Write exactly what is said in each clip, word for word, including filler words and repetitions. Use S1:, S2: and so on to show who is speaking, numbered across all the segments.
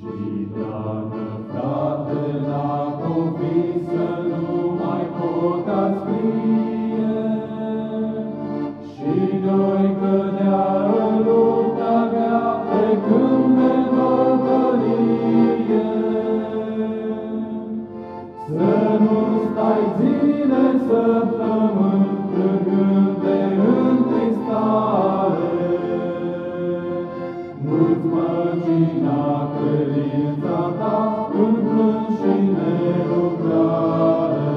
S1: Și dacă, frate, dacă o visă nu mai pot a scrie, și noi cădea în lupta grea pe când de bătălie, să nu stai zile, săptămâni, plângând de întristare, nu-ți măcina credința ta în plâns și nerucare.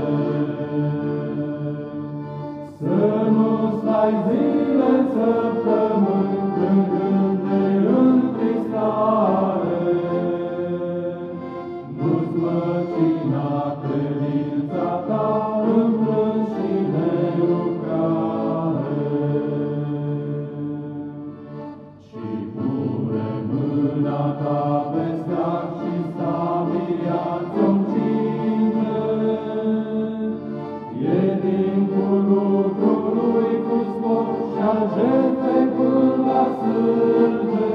S1: Să nu stai zile, săptămâni, plângând de întristare, nu-ți măcina credința ta în plâns și nerucare. Și pune mâna ta pe steag și sabia ți-o încinge. E timpul lucrului cu spor și-al jertfei până la sânge.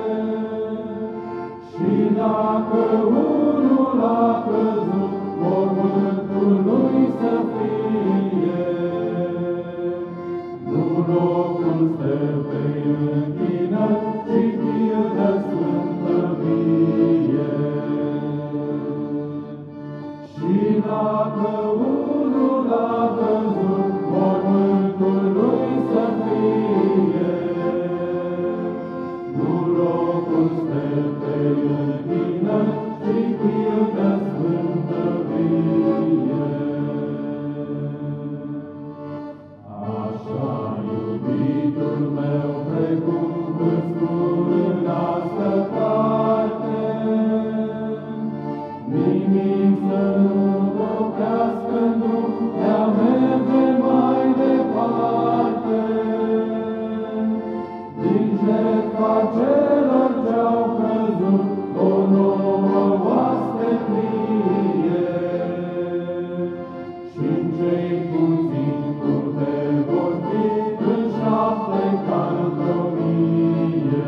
S1: Și dacă unul a căzut, mormântul lui să fie, nu locul sterpei închină, ci pildă sfântă vie. Și dacă unul a căzut, mormântul lui să fie, nu locul sterpei închină, ci pildă sfântă vie. Așa, iubitul meu, precum îți spun în astă carte, nimic să nu oprească în drum de a merge mai departe. Din jertfa celor ce-au căzut, o nouă oaste plie, și-n cei puțini curte vor fi în șapte ca într-o mie.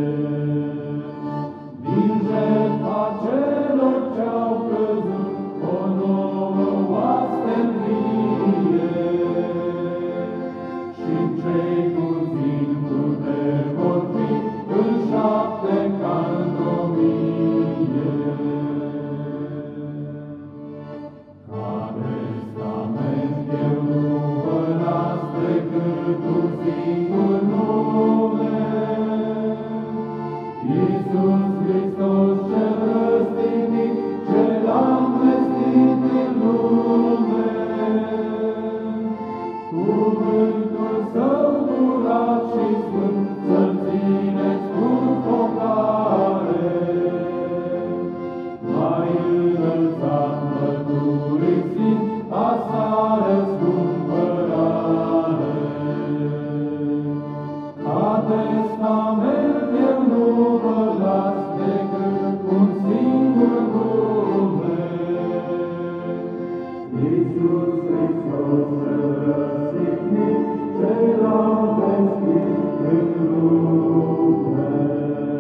S1: Din jertfa celor ce-au căzut, o nouă oaste plie, și-n cei puțini curte vor fi în șapte ca într-o mie. Ca testament eu nu vă las decât un singur nume, Iisus Hristos cel răstignit, cel am vestit în lume. Cuvântul Său curat și sfânt să-L țineți cu focare, mai înălțat mărturisind a sa răscumpărare. Ca testament eu nu vă las decât un singur nume, Iisus Hristos cel răstignit, cel am vestit în lume.